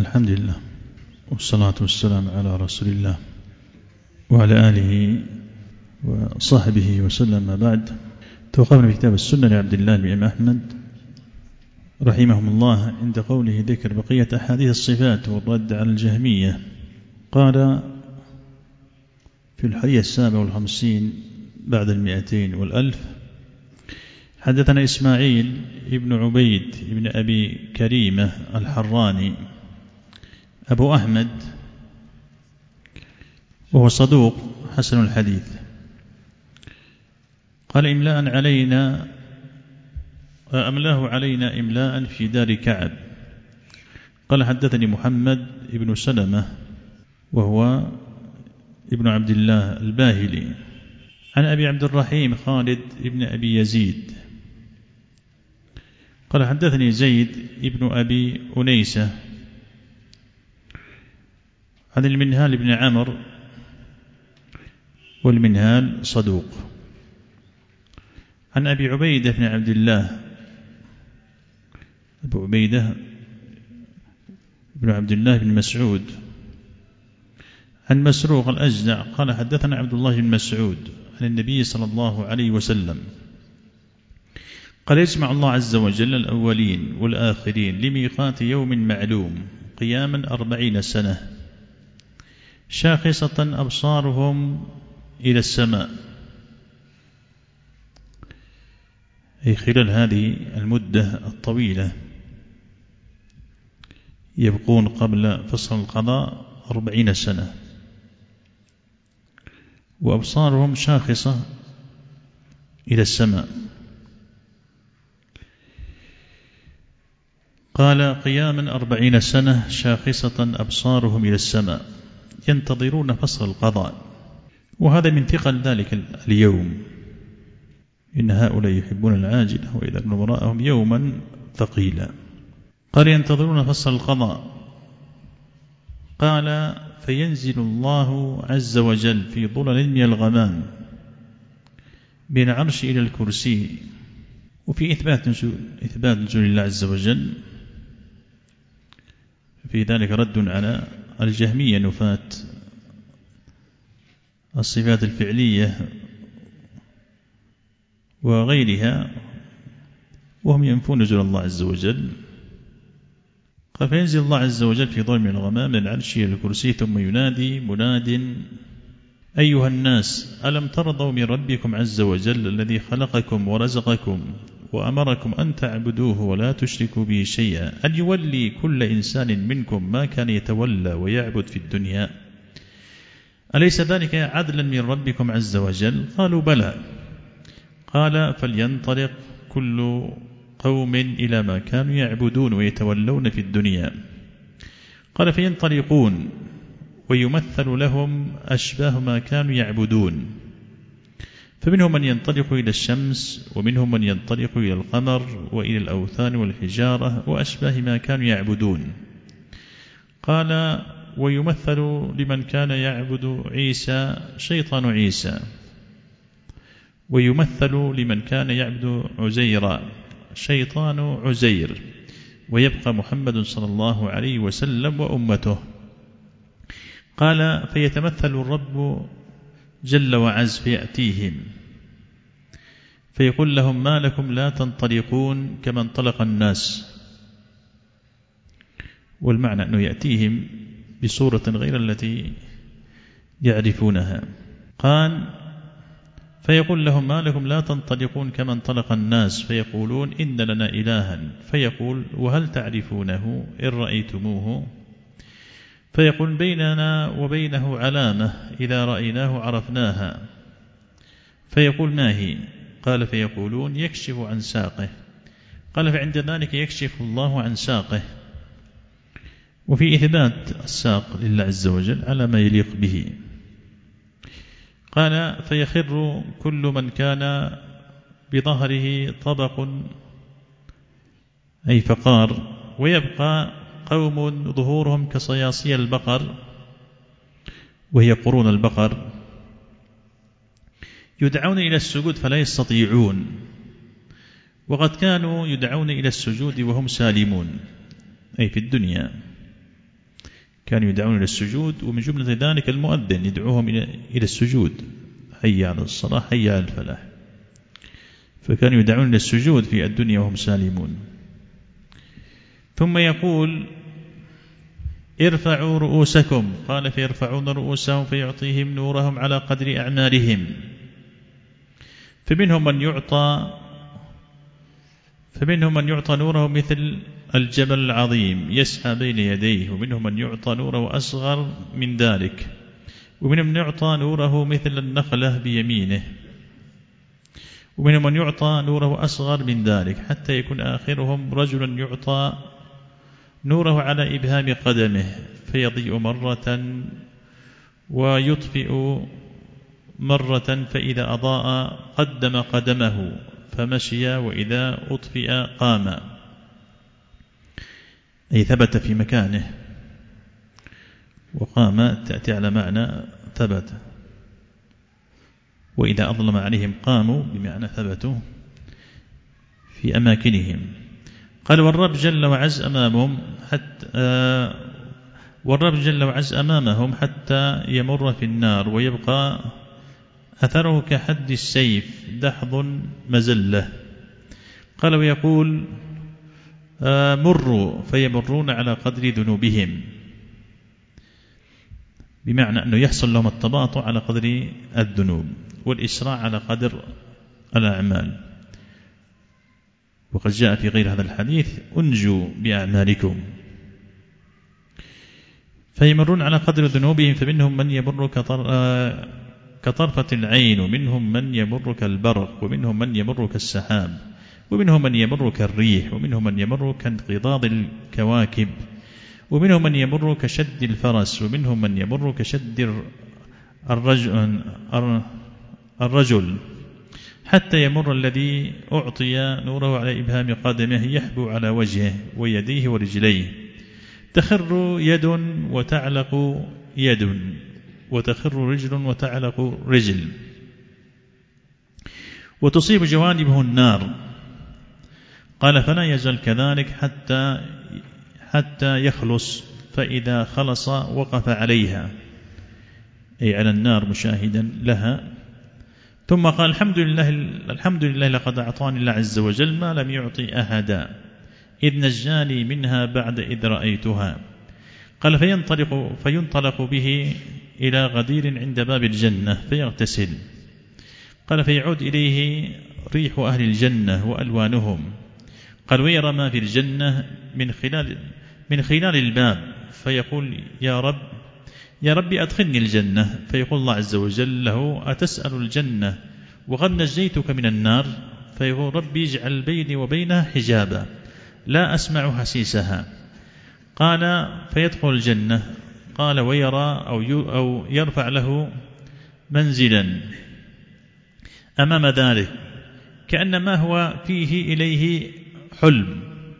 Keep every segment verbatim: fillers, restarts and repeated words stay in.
الحمد لله والصلاة والسلام على رسول الله وعلى آله وصحبه وسلم. ما بعد، توقفنا في كتاب السنة لعبد الله بن أحمد رحمهم الله عند قوله ذكر بقية أحاديث الصفات والرد على الجهمية. قال في الحديث السابع والخمسين بعد المئتين والألف: حدثنا إسماعيل ابن عبيد ابن أبي كريمة الحراني أبو أحمد، وهو صدوق حسن الحديث. قال إملاء علينا أملاه علينا إملاء في دار كعب. قال حدثني محمد ابن سلمة وهو ابن عبد الله الباهلي عن أبي عبد الرحيم خالد ابن أبي يزيد قال حدثني زيد ابن أبي أنيسة عن المنهال بن عمرو، والمنهال صدوق، عن أبي عبيدة بن عبد الله أبو عبيدة بن عبد الله بن مسعود عن مسروق الأجدع قال حدثنا عبد الله بن مسعود عن النبي صلى الله عليه وسلم قال: يجمع الله عز وجل الأولين والآخرين لميقات يوم معلوم قياما أربعين سنة شاخصة أبصارهم إلى السماء، أي خلال هذه المدة الطويلة يبقون قبل فصل القضاء أربعين سنة، وأبصارهم شاخصة إلى السماء. قال: قياما أربعين سنة شاخصة أبصارهم إلى السماء ينتظرون فصل القضاء. وهذا من ثقل ذلك اليوم، إن هؤلاء يحبون العاجلة وإذا كانوا وراءهم يوما ثقيلا. قال: ينتظرون فصل القضاء. قال: فينزل الله عز وجل في ظلل من الغمام من العرش إلى الكرسي. وفي إثبات نزول إثبات نزول الله عز وجل في ذلك رد على الجهمية نفاة الصفات الفعلية وغيرها، وهم ينفون نزول الله عز وجل. قال: فينزل الله عز وجل في ظلم من الغمام من العرش إلى الكرسي ثم ينادي مناد: أيها الناس، ألم ترضوا من ربكم عز وجل الذي خلقكم ورزقكم وأمركم أن تعبدوه ولا تشركوا به شيئا، أن يولي كل إنسان منكم ما كان يتولى ويعبد في الدنيا؟ أليس ذلك عدلا من ربكم عز وجل؟ قالوا: بلى. قال: فلينطلق كل قوم إلى ما كانوا يعبدون ويتولون في الدنيا. قال: فينطلقون ويمثل لهم أشباه ما كانوا يعبدون، فمنهم من ينطلق إلى الشمس، ومنهم من ينطلق إلى القمر وإلى الأوثان والحجارة وأشباه ما كانوا يعبدون. قال: ويمثل لمن كان يعبد عيسى شيطان عيسى، ويمثل لمن كان يعبد عزيرا شيطان عزير، ويبقى محمد صلى الله عليه وسلم وأمته. قال: فيتمثل الرب جل وعز فيأتيهم فيقول لهم: ما لكم لا تنطلقون كما انطلق الناس؟ والمعنى أنه يأتيهم بصورة غير التي يعرفونها. قال: فيقول لهم: ما لكم لا تنطلقون كما انطلق الناس؟ فيقولون: إن لنا إلها. فيقول: وهل تعرفونه إن رأيتموه؟ فيقول: بيننا وبينه علامة إذا رأيناه عرفناها. فيقول: ما هي؟ قال: فيقولون: يكشف عن ساقه. قال: فعند ذلك يكشف الله عن ساقه. وفي إثبات الساق لله عز وجل على ما يليق به. قال: فيخر كل من كان بظهره طبق أي فقار، ويبقى قوم ظهورهم كصياصي البقر وهي قرون البقر، يدعون إلى السجود فلا يستطيعون، وقد كانوا يدعون إلى السجود وهم سالمون أي في الدنيا. كانوا يدعون إلى السجود، ومن جملة ذلك المؤذن يدعوهم إلى السجود، حي على الصلاة حي على الفلاح، فكانوا يدعون إلى السجود في الدنيا وهم سالمون. ثم يقول ارفعوا رؤوسكم، قال فيرفعون رؤوسهم فيعطيهم نورهم على قدر أعمالهم، فمنهم من يعطى فمنهم من يعطى نوره مثل الجبل العظيم يسعى بين يديه، ومنهم من يعطى نوره أصغر من ذلك، ومنهم من يعطى نوره مثل النخلة بيمينه، ومنهم من يعطى نوره أصغر من ذلك، حتى يكون آخرهم رجلا يعطى نوره على إبهام قدمه فيضيء مرة ويطفئ مرة، فإذا أضاء قدم قدمه فمشي، وإذا أطفئ قام، أي ثبت في مكانه، وقام تأتي على معنى ثبت، وإذا أظلم عليهم قاموا بمعنى ثبتوا في أماكنهم. قال والرب جل وعز أمامهم حتى آه والرب جل وعز أمامهم حتى يمر في النار ويبقى أثره كحد السيف دحض مزلة. قال ويقول آه مروا فيمرون على قدر ذنوبهم، بمعنى أنه يحصل لهم التباطؤ على قدر الذنوب والإسراع على قدر الأعمال. وقد جاء في غير هذا الحديث أنجوا بأعمالكم. فيمرون على قدر ذنوبهم، فمنهم من يمر كطرفة العين، ومنهم من يمر كالبرق، ومنهم من يمر كالسحاب، ومنهم من يمر كالريح، ومنهم من يمر كانقضاض الكواكب، ومنهم من يمر كشد الفرس، ومنهم من يمر كشد الرجل, الرجل حتى يمر الذي أعطي نوره على إبهام قدمه يحبو على وجهه ويديه ورجليه، تخر يد وتعلق يد، وتخر رجل وتعلق رجل، وتصيب جوانبه النار. قال فلا يزال كذلك حتى حتى يخلص، فإذا خلص وقف عليها، أي على النار مشاهدا لها. ثم قال الحمد لله الحمد لله لقد أعطاني الله عز وجل ما لم يعطي أحدا، إذ نجاني منها بعد إذ رأيتها. قال فينطلق, فينطلق به إلى غدير عند باب الجنة فيغتسل. قال فيعود إليه ريح أهل الجنة وألوانهم. قال ويرى ما في الجنة من خلال من خلال الباب، فيقول يا رب يا رب أدخلني الجنة، فيقول الله عز وجل له أتسأل الجنة وقد نجيتك من النار؟ فيقول ربي اجعل بيني وبينها حجابا لا أسمع حسيسها. قال فيدخل الجنة. قال ويرى أو أو يرفع له منزلا أمام ذلك كأن ما هو فيه إليه حلم،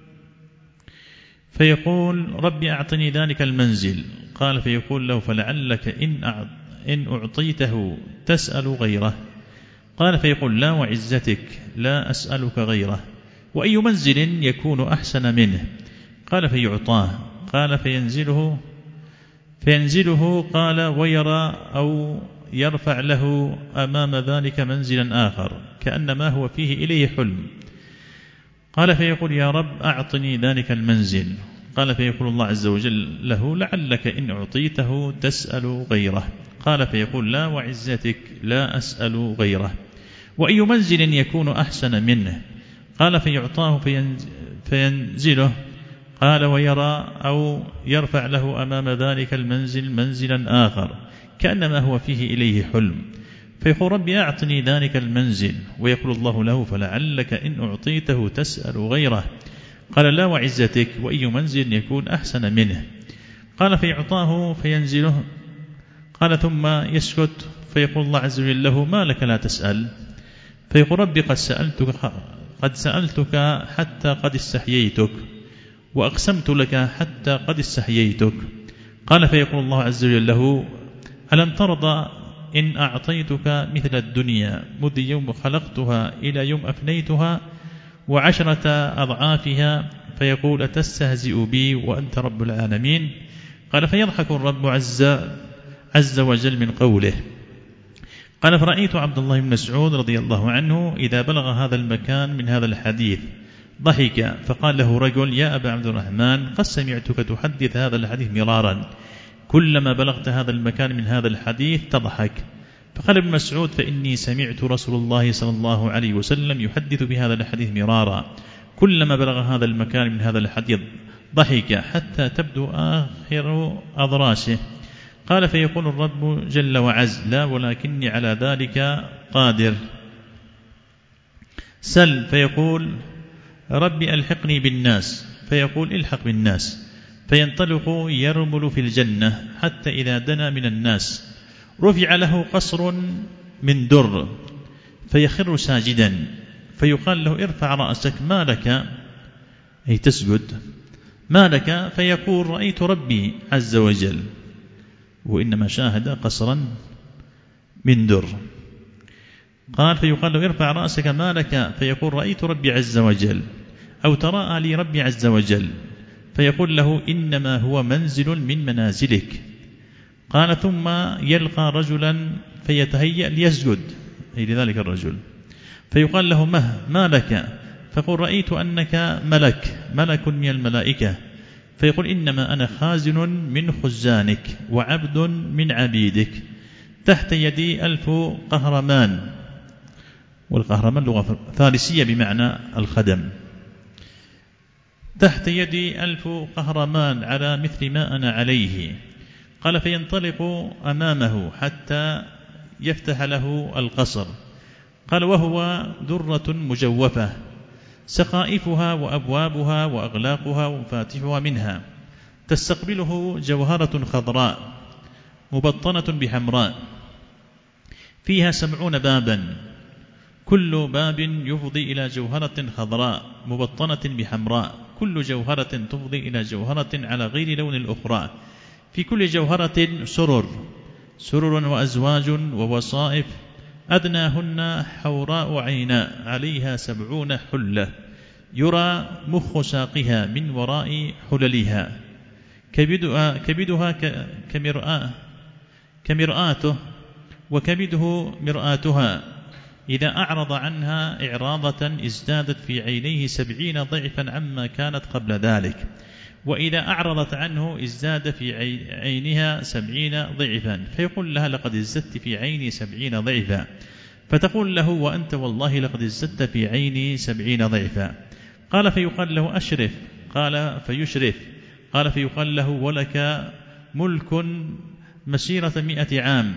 فيقول ربي أعطني ذلك المنزل. قال فيقول له فلعلك إن إن أعطيته تسأل غيره. قال فيقول لا وعزتك لا أسألك غيره، وأي منزل يكون أحسن منه؟ قال فيعطاه. قال فينزله فينزله قال ويرى أو يرفع له أمام ذلك منزلا آخر كأن ما هو فيه إليه حلم. قال فيقول يا رب أعطني ذلك المنزل. قال فيقول الله عز وجل له لعلك إن أعطيته تسأل غيره. قال فيقول لا وعزتك لا أسأل غيره، وأي منزل يكون أحسن منه؟ قال فيعطاه فينزله. قال ويرى أو يرفع له أمام ذلك المنزل منزلا آخر كأنما هو فيه إليه حلم، فيقول ربي أعطني ذلك المنزل. ويقول الله له فلعلك إن أعطيته تسأل غيره. قال لا وعزتك وأي منزل يكون أحسن منه؟ قال فيعطاه فينزله. قال ثم يسكت، فيقول الله عز وجل له ما لك لا تسأل؟ فيقول ربي قد سألتك قد سألتك حتى قد استحييتك، وأقسمت لك حتى قد استحييتك. قال فيقول الله عز وجل له ألم ترضى إن أعطيتك مثل الدنيا منذ يوم خلقتها إلى يوم أفنيتها وعشرة أضعافها؟ فيقول أتستهزئ بي وأنت رب العالمين؟ قال فيضحك الرب عز, عز وجل من قوله. قال فرأيت عبد الله بن مسعود رضي الله عنه إذا بلغ هذا المكان من هذا الحديث ضحك، فقال له رجل يا أبا عبد الرحمن قد سمعتك تحدث هذا الحديث مرارا، كلما بلغت هذا المكان من هذا الحديث تضحك. فقال ابن مسعود فإني سمعت رسول الله صلى الله عليه وسلم يحدث بهذا الحديث مرارا، كلما بلغ هذا المكان من هذا الحديث ضحك حتى تبدو آخر أضراشه. قال فيقول الرب جل وعز لا ولكني على ذلك قادر. سل فيقول ربي ألحقني بالناس، فيقول الحق بالناس، فينطلق يرمل في الجنة حتى إذا دنا من الناس رفع له قصر من در فيخر ساجدا، فيقال له ارفع رأسك ما لك، أي تسجد، ما لك؟ فيقول رأيت ربي عز وجل، وإنما شاهد قصرا من در. قال فيقال له ارفع رأسك ما لك؟ فيقول رأيت ربي عز وجل، أو تراءى لي ربي عز وجل، فيقول له إنما هو منزل من منازلك. قال ثم يلقى رجلا فيتهيأ ليسجد، أي لذلك الرجل، فيقال له مه ما لك؟ فيقول رأيت أنك ملك ملك من الملائكة، فيقول إنما أنا خازن من خزانك وعبد من عبيدك، تحت يدي ألف قهرمان، والقهرمان لغة فارسية بمعنى الخدم، تحت يدي ألف قهرمان على مثل ما أنا عليه. قال فينطلق أمامه حتى يفتح له القصر. قال وهو درة مجوفة سقائفها وأبوابها وأغلاقها ومفاتيحها منها، تستقبله جوهرة خضراء مبطنة بحمراء، فيها سبعون بابا، كل باب يفضي إلى جوهرة خضراء مبطنة بحمراء، كل جوهرة تفضي إلى جوهرة على غير لون الأخرى، في كل جوهرة سرر سرر وأزواج ووصائف، أدناهن حوراء عيناء، عليها سبعون حلة، يرى مخ ساقها من وراء حللها، كبدها, كبدها كمرآة كمرآته، وكبده مرآتها، إذا أعرض عنها إعراضة ازدادت في عينيه سبعين ضعفا عما كانت قبل ذلك، وإذا أعرضت عنه ازداد في عينها سبعين ضعفا، فيقول لها لقد ازددت في عيني سبعين ضعفا، فتقول له وأنت والله لقد ازددت في عيني سبعين ضعفا. قال فيقال له أشرف، قال فيشرف، قال فيقال له ولك ملك مسيرة مئة عام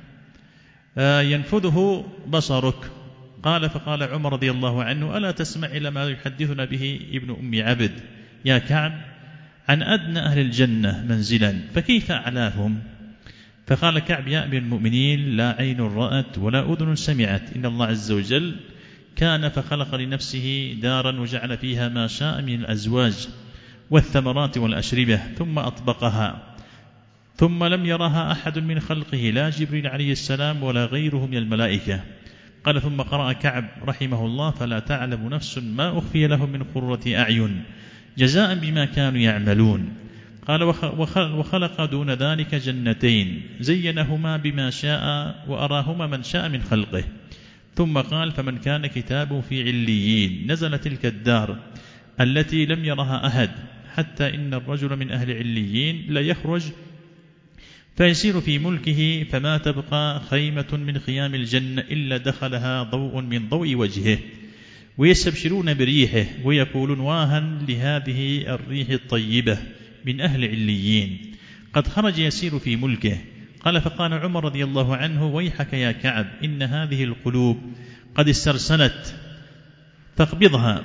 ينفذه بصرك. قال فقال عمر رضي الله عنه ألا تسمع إلى ما يحدثنا به ابن أم عبد يا كعب عن أدنى أهل الجنة منزلا فكيف أعلاهم؟ فقال كعب يا أمير المؤمنين لا عين رأت ولا أذن سمعت، إن الله عز وجل كان فخلق لنفسه دارا وجعل فيها ما شاء من الأزواج والثمرات والأشربة ثم أطبقها، ثم لم يرها أحد من خلقه لا جبريل عليه السلام ولا غيره من الملائكة. قال ثم قرأ كعب رحمه الله فلا تعلم نفس ما أخفي لهم من قرة أعين جزاء بما كانوا يعملون. قال وخلق دون ذلك جنتين زينهما بما شاء وأراهما من شاء من خلقه. ثم قال فمن كان كتابه في عليين نزل تلك الدار التي لم يرها أحد، حتى إن الرجل من أهل عليين لا يخرج فيسير في ملكه فما تبقى خيمة من خيام الجنة إلا دخلها ضوء من ضوء وجهه، ويستبشرون بريحه ويقولون واها لهذه الريح الطيبة من أهل عليين قد خرج يسير في ملكه. قال فقال عمر رضي الله عنه ويحك يا كعب إن هذه القلوب قد استرسلت فاقبضها.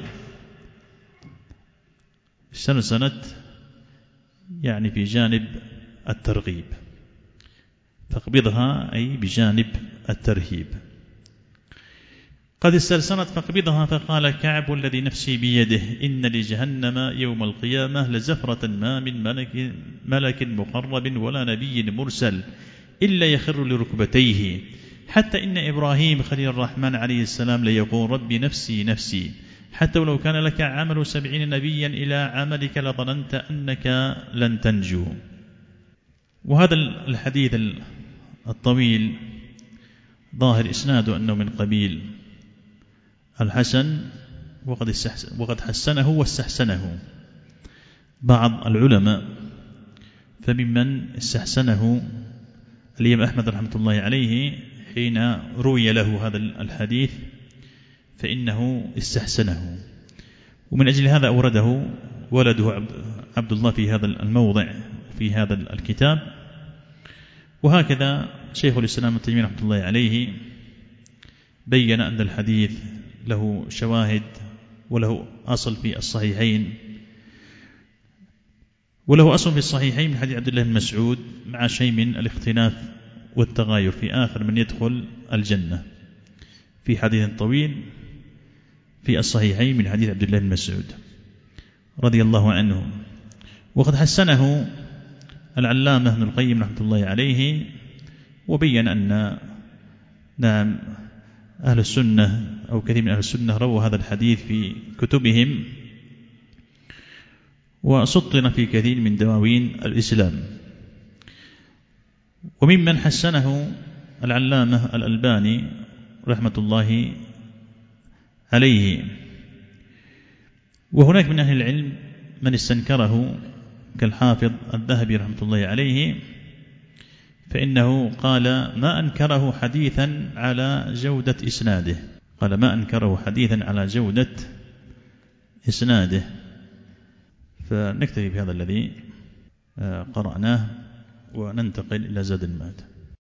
استرسلت يعني في جانب الترغيب، فاقبضها أي بجانب الترهيب. قد استرسلت فاقبضها. فقال كعب الذي نفسي بيده إن لجهنم يوم القيامة لزفرة ما من ملك, ملك مقرب ولا نبي مرسل إلا يخر لركبتيه، حتى إن إبراهيم خليل الرحمن عليه السلام ليقول ربي نفسي نفسي، حتى ولو كان لك عمل سبعين نبيا إلى عملك لظننت أنك لن تنجو. وهذا الحديث الطويل ظاهر إسناده أنه من قبيل الحسن، وقد وقد حسنه واستحسنه بعض العلماء، فممن استحسنه الإمام أحمد رحمة الله عليه حين روي له هذا الحديث فإنه استحسنه، ومن أجل هذا أورده ولده عبد الله في هذا الموضع في هذا الكتاب. وهكذا شيخ الإسلام ابن تيمية رحمة الله عليه بين أن الحديث له شواهد وله أصل في الصحيحين، وله أصل في الصحيحين من حديث عبد الله بن مسعود مع شيء من الاختلاف والتغاير في آخر من يدخل الجنة، في حديث طويل في الصحيحين من حديث عبد الله بن مسعود رضي الله عنه. وقد حسنه العلامة ابن القيم رحمة الله عليه، وبين أن نعم أهل السنة أو كثير من أهل السنة رووا هذا الحديث في كتبهم، وسطر في كثير من دواوين الإسلام. وممن حسنه العلامة الألباني رحمة الله عليه. وهناك من أهل العلم من استنكره كالحافظ الذهبي رحمة الله عليه، فإنه قال ما أنكره حديثا على جودة إسناده، قال ما أنكره حديثا على جودة إسناده. فنكتفي بهذا الذي قرأناه وننتقل إلى زاد المعاد.